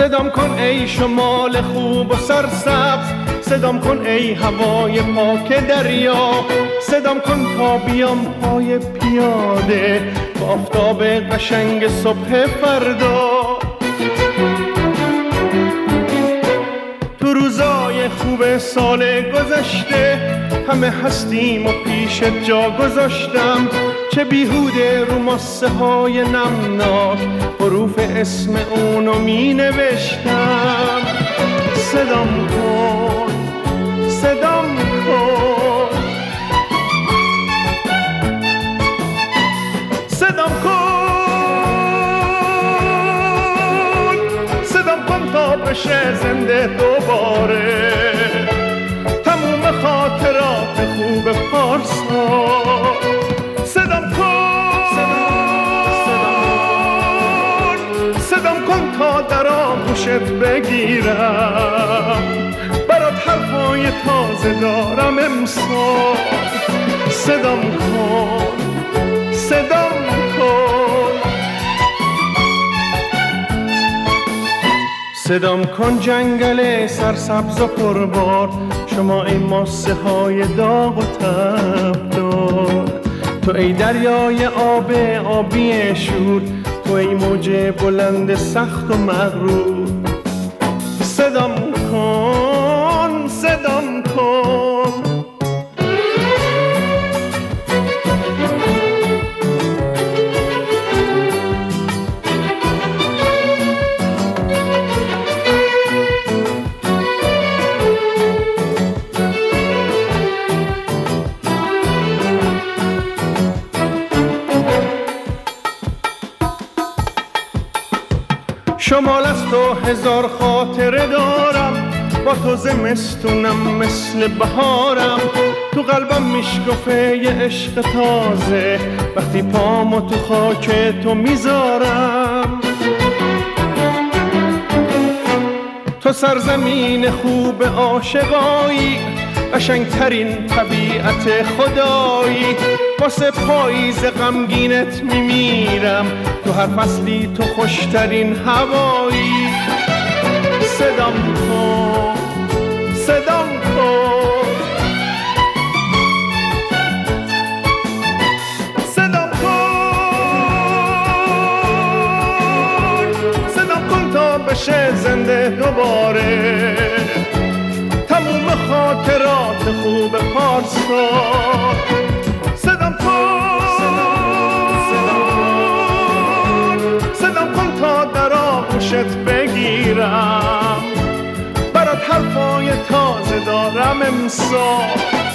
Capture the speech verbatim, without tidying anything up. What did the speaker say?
صدام کن ای شمال خوب و سرسبز، صدام کن ای هوای پاک دریا، صدام کن تا بیام پای پیاده با آفتاب قشنگ صبح فردا. تو روزای خوب سال گذشته همه هستیم و پیش جا گذاشتم، چه بیهوده رو ماسه های نمناک حروف اسم اونو می نوشتم. صدام کن صدام کن صدام کن صدام کن تا بشه زنده دوباره تموم خاطرات خوب پارسا. صدام کن صدام کن تا در آغوشت بگیرم، برات حرفای تازه دارم امسال. صدام کن صدام کن صدام کن جنگل سرسبز و پربار، شما ای ماسه های داغ و تبدار، تو ای دریای آب آبی شور، تو ای موج بلند سخت و مغرور. صدام کن صدام کن شمال از تو هزار خاطره دارم، با تو زمستونم مثل بهارم، تو قلبم میشکفه یه عشق تازه وقتی پامو تو خاک تو میذارم. تو سرزمین خوب عاشقایی، قشنگترین طبیعت خدایی، واسه پاییز غمگینت میمیرم، تو هر فصلی تو خوشترین هوایی. صدام کن صدام کن صدام کن صدام کن تا بشه زنده دوباره تموم خاطرات خوب پارسا. صدام کن صدام کن تا در آغوشت بگیرم، برات حرفای تازه دارم امسال.